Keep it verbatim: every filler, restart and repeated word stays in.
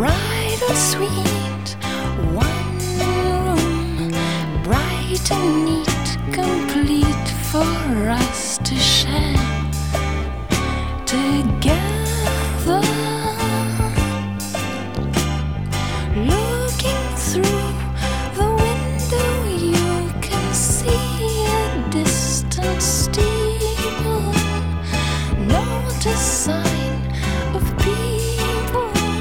bridal suite, one room, bright and neat, complete for us to share.